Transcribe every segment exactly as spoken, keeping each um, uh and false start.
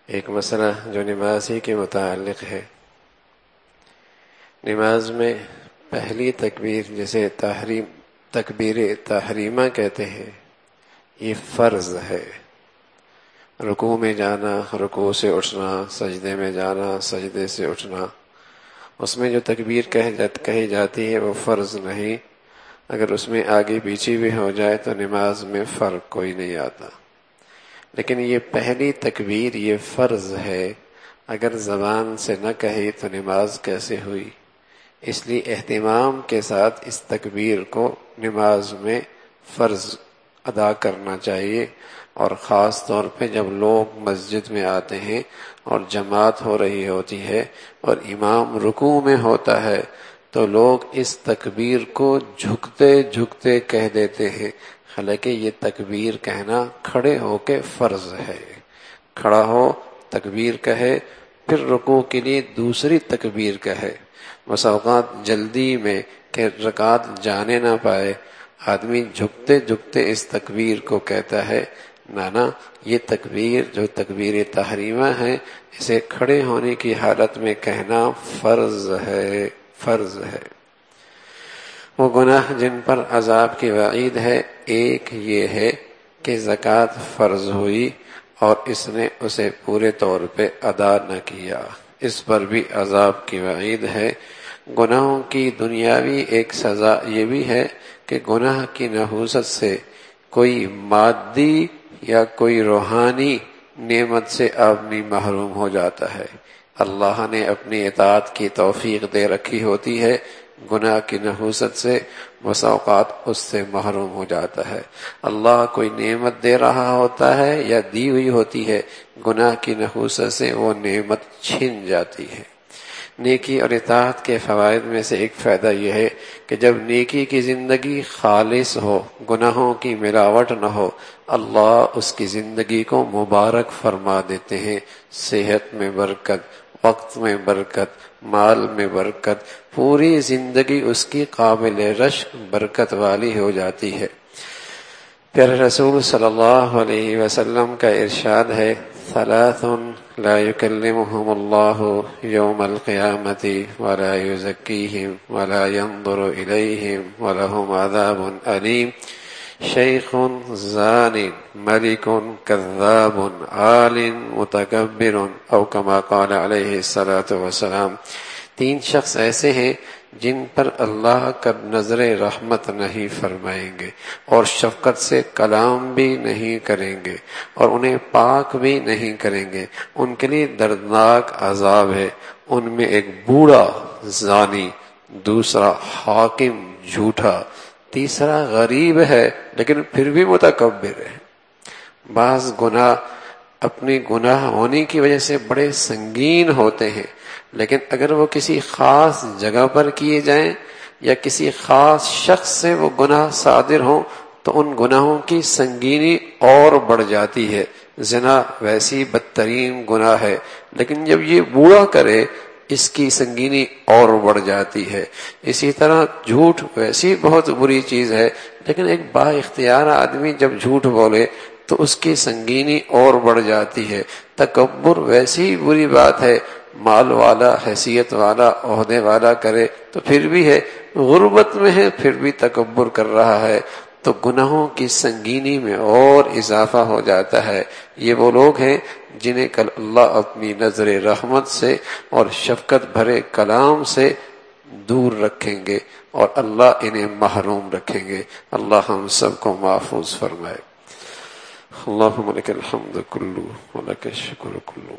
ایک مسئلہ جو نماز ہی کے متعلق ہے۔ نماز میں پہلی تکبیر جسے تحریم تکبیر تحریمہ کہتے ہیں، یہ فرض ہے۔ رکوع میں جانا، رکوع سے اٹھنا، سجدے میں جانا، سجدے سے اٹھنا، اس میں جو تکبیر کہی جاتی ہے وہ فرض نہیں۔ اگر اس میں آگے پیچھے بھی ہو جائے تو نماز میں فرق کوئی نہیں آتا، لیکن یہ پہلی تکبیر یہ فرض ہے۔ اگر زبان سے نہ کہی تو نماز کیسے ہوئی؟ اس لیے اہتمام کے ساتھ اس تکبیر کو نماز میں فرض ادا کرنا چاہیے، اور خاص طور پہ جب لوگ مسجد میں آتے ہیں اور جماعت ہو رہی ہوتی ہے اور امام رکوع میں ہوتا ہے تو لوگ اس تکبیر کو جھکتے جھکتے کہہ دیتے ہیں، حالانکہ یہ تکبیر کہنا کھڑے ہو کے فرض ہے۔ کھڑا ہو تکبیر کہے، پھر رکوع کے لیے دوسری تکبیر کہے۔ بس اوقات جلدی میں کہ رکعت جانے نہ پائے، آدمی جھکتے جھکتے اس تکبیر کو کہتا ہے۔ نانا یہ تکبیر جو تکبیر تحریمہ ہے، اسے کھڑے ہونے کی حالت میں کہنا فرض ہے، فرض ہے۔ وہ گناہ جن پر عذاب کی وعید ہے، ایک یہ ہے کہ زکوٰۃ فرض ہوئی اور اس نے اسے پورے طور پہ ادا نہ کیا، اس پر بھی عذاب کی وعید ہے۔ گناہوں کی دنیاوی ایک سزا یہ بھی ہے کہ گناہ کی نحوست سے کوئی مادی یا کوئی روحانی نعمت سے آدمی محروم ہو جاتا ہے۔ اللہ نے اپنی اطاعت کی توفیق دے رکھی ہوتی ہے، گناہ کی نحوست سے بس اوقات اس سے محروم ہو جاتا ہے۔ اللہ کوئی نعمت دے رہا ہوتا ہے یا دی ہوئی ہوتی ہے، گناہ کی نحوست سے وہ نعمت چھن جاتی ہے۔ نیکی اور اطاعت کے فوائد میں سے ایک فائدہ یہ ہے کہ جب نیکی کی زندگی خالص ہو، گناہوں کی ملاوٹ نہ ہو، اللہ اس کی زندگی کو مبارک فرما دیتے ہیں۔ صحت میں برکت، وقت میں برکت، مال میں برکت، پوری زندگی اس کی قابل رشک برکت والی ہو جاتی ہے۔ پیارے رسول صلی اللہ علیہ وسلم کا ارشاد ہے، ثلاث لا يكلمهم الله يوم القيامة ولا يزكيهم ولا ينظر إليهم ولهم عذاب أليم، شيخ زان، ملك كذاب، عال متکبر، او كما قال علیہ الصلاة والسلام۔ تین شخص ایسے ہیں جن پر اللہ کا نظر رحمت نہیں فرمائیں گے اور شفقت سے کلام بھی نہیں کریں گے اور انہیں پاک بھی نہیں کریں گے، ان کے لیے دردناک عذاب ہے۔ ان میں ایک بوڑھا زانی، دوسرا حاکم جھوٹا، تیسرا غریب ہے لیکن پھر بھی متکبر ہے۔ بعض گناہ اپنی گناہ ہونے کی وجہ سے بڑے سنگین ہوتے ہیں، لیکن اگر وہ کسی خاص جگہ پر کیے جائیں یا کسی خاص شخص سے وہ گناہ صادر ہوں تو ان گناہوں کی سنگینی اور بڑھ جاتی ہے۔ زنا ویسی بدترین گناہ ہے، لیکن جب یہ بوڑھا کرے اس کی سنگینی اور بڑھ جاتی ہے۔ اسی طرح جھوٹ ویسی بہت بری چیز ہے، لیکن ایک با اختیار آدمی جب جھوٹ بولے تو اس کی سنگینی اور بڑھ جاتی ہے۔ تکبر ویسی بری بات ہے، مال والا، حیثیت والا، عہدے والا کرے تو پھر بھی ہے، غربت میں ہے پھر بھی تکبر کر رہا ہے تو گناہوں کی سنگینی میں اور اضافہ ہو جاتا ہے۔ یہ وہ لوگ ہیں جنہیں کل اللہ اپنی نظر رحمت سے اور شفقت بھرے کلام سے دور رکھیں گے اور اللہ انہیں محروم رکھیں گے۔ اللہ ہم سب کو محفوظ فرمائے۔ اللہم لک الحمد کلو ولک الشکر کلو۔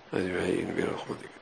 أجمعين برحمتك.